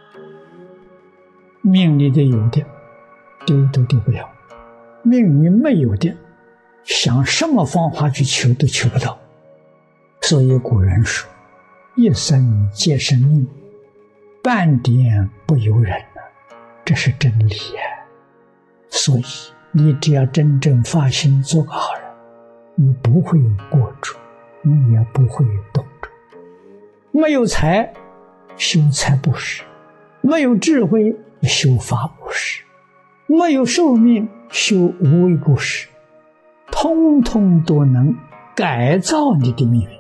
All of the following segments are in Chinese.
命里的有的丢都丢不了，命里没有的，想什么方法去求都求不到。所以古人说，一生皆生命，半点不由人，这是真理呀。所以你只要真正发心做个好人，你不会过主，你也不会动主。没有财，修财布施；没有智慧，修法布施；没有寿命，修无为布施，通通都能改造你的命运。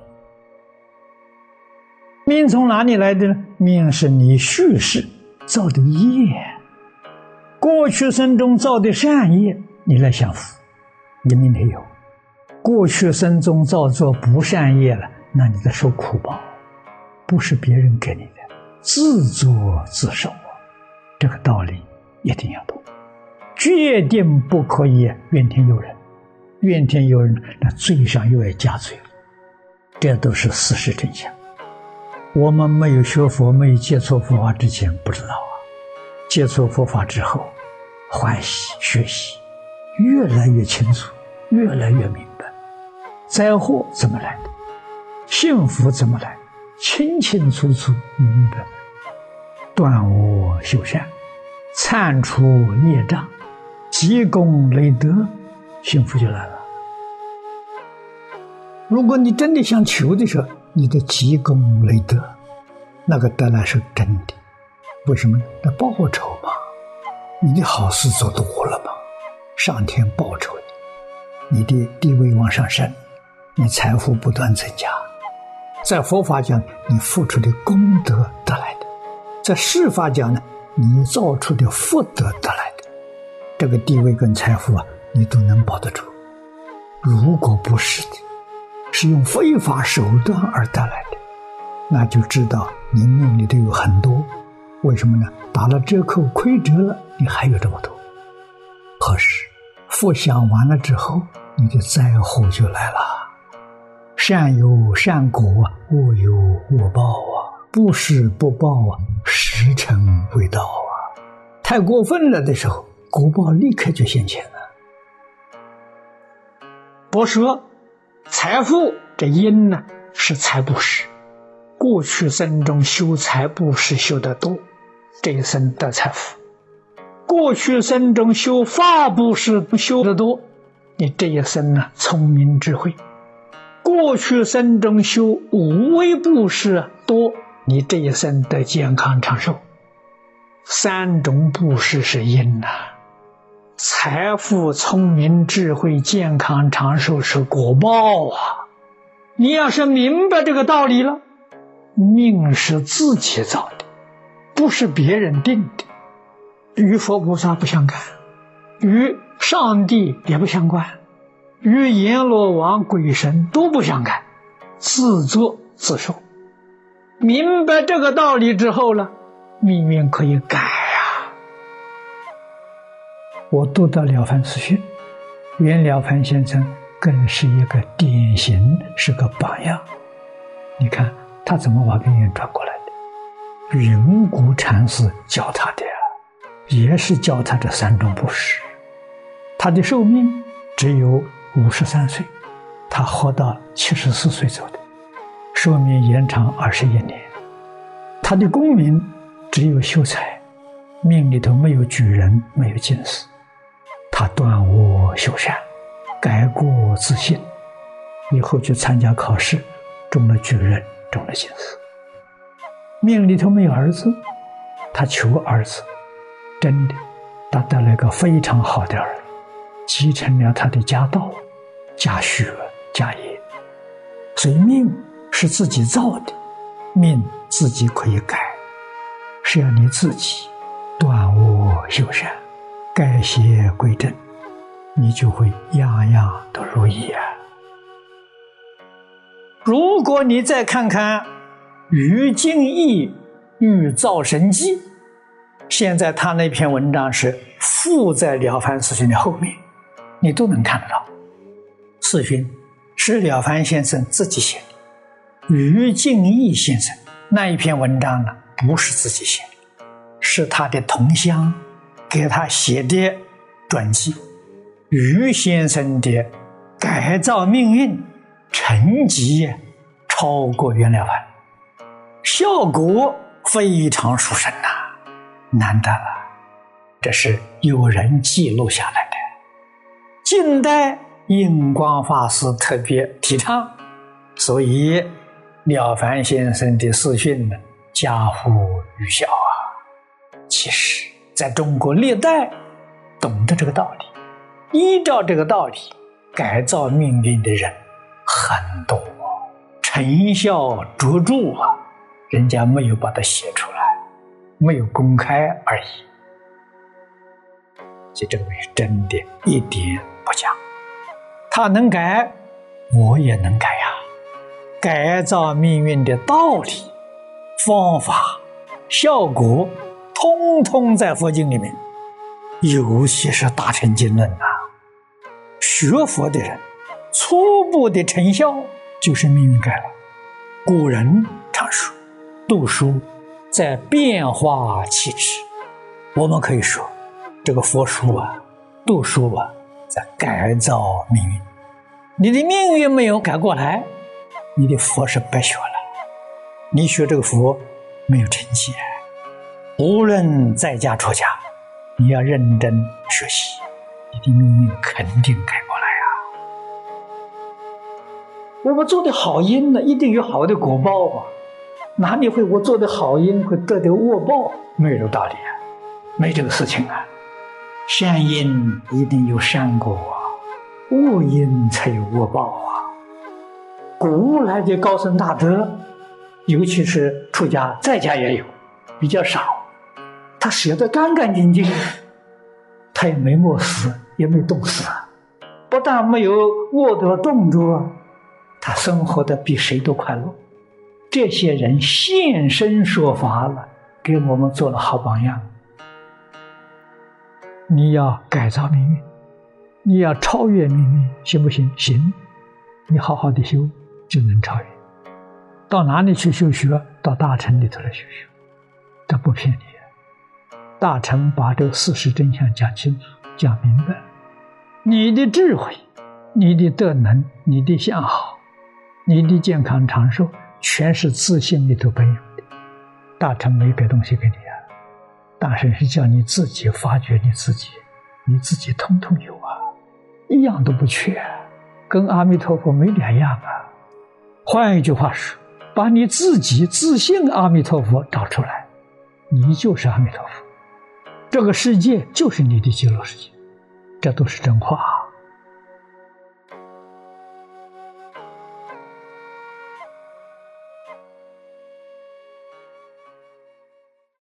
命从哪里来的呢？命是你续世造的业，过去生中造的善业，你来享福，你命里有；过去生中造作不善业了，那你在受苦报，不是别人给你的，自作自受。这个道理一定要懂，决定不可以怨天尤人。怨天尤人，那罪上又要加罪了，这都是事实真相。我们没有学佛，没有接触佛法之前不知道啊，接触佛法之后欢喜学习，越来越清楚，越来越明白灾祸怎么来的，幸福怎么来的，清清楚楚明白。断恶修善，铲除业障，积功累德，幸福就来了。如果你真的想求的时候，你的积功累德，那个得来是真的。为什么呢？那报酬嘛，你的好事做多了嘛，上天报酬你，你的地位往上升，你财富不断增加。在佛法讲，你付出的功德得来的；在世法讲呢，你造出的福德得来的。这个地位跟财富啊，你都能保得住。如果不是的，是用非法手段而得来的，那就知道你命里头有很多。为什么呢？打了折扣亏折了，你还有这么多。可是福享完了之后，你的灾祸就来了。善有善果，恶有恶报啊，不施不报啊，时辰未到啊。太过分了的时候，果报立刻就现前了。我说财富这因呢，是财布施，过去生中修财布施修得多，这一生得财富；过去生中修法布施修得多，你这一生呢聪明智慧；过去生中修无为布施多，你这一生得健康长寿。三种布施是因财富、聪明、智慧、健康、长寿是果报啊！你要是明白这个道理了，命是自己造的，不是别人定的，与佛菩萨不相干，与上帝也不相关，与阎罗王鬼神都不相干，自作自受。明白这个道理之后了，命运可以改啊！我读到了凡四训，袁了凡先生更是一个典型，是个榜样。你看他怎么把命运转过来的？云谷禅师教他的也是教他这三种布施。他的寿命只有53岁，他活到74岁走的，寿命延长21年。他的功名只有秀才，命里头没有举人，没有进士。他断恶修善，改过自新，以后去参加考试，中了举人，中了进士。命里头没有儿子，他求儿子，真的他得了一个非常好的儿子，继承了他的家道、家学、家业。所以命是自己造的，命自己可以改，是要你自己断恶修善，改邪归正，你就会样样都如意啊！如果你再看看于敬义欲造神迹，现在他那篇文章是附在了凡四训的后面，你都能看得到。四训是了凡先生自己写的，于敬义先生那一篇文章呢，不是自己写的， 是他的同乡给他写的传记，余先生的改造命运成绩超过袁了凡，效果非常殊胜难得了，这是有人记录下来的。近代印光法师特别提倡，所以了凡先生的四训家喻户晓其实在中国历代懂得这个道理，依照这个道理改造命运的人很多，成效卓著人家没有把它写出来，没有公开而已。所以这个东西真的一点不假，他能改，我也能改改造命运的道理、方法、效果，通通在佛经里面，尤其是大乘经论学佛的人初步的成效就是命运改了。古人常说读书在变化气质，我们可以说这个佛书读书在改造命运。你的命运没有改过来，你的佛是白学了，你学这个佛没有成绩。无论在家出家，你要认真学习，你的命运肯定改过来我们做的好因一定有好的果报哪里会我做的好因会得的恶报？没有道理没这个事情善因一定有善果恶因才有恶报古来的高僧大德，尤其是出家在家也有，比较少，他写得干干净净，他也没没死，也没冻死，不但没有恶的动作，他生活的比谁都快乐。这些人现身说法了，给我们做了好榜样。你要改造命运，你要超越命运，行不行？行，你好好的修就能超越。到哪里去修学？到大乘里头来修学，这不骗你。大乘把这个事实真相讲清楚讲明白，你的智慧，你的德能，你的相好，你的健康长寿，全是自信里头本有的。大乘没给东西给你大乘是叫你自己发掘你自己，你自己通通有一样都不缺跟阿弥陀佛没两样换一句话说，把你自己自信阿弥陀佛找出来，你就是阿弥陀佛，这个世界就是你的极乐世界，这都是真话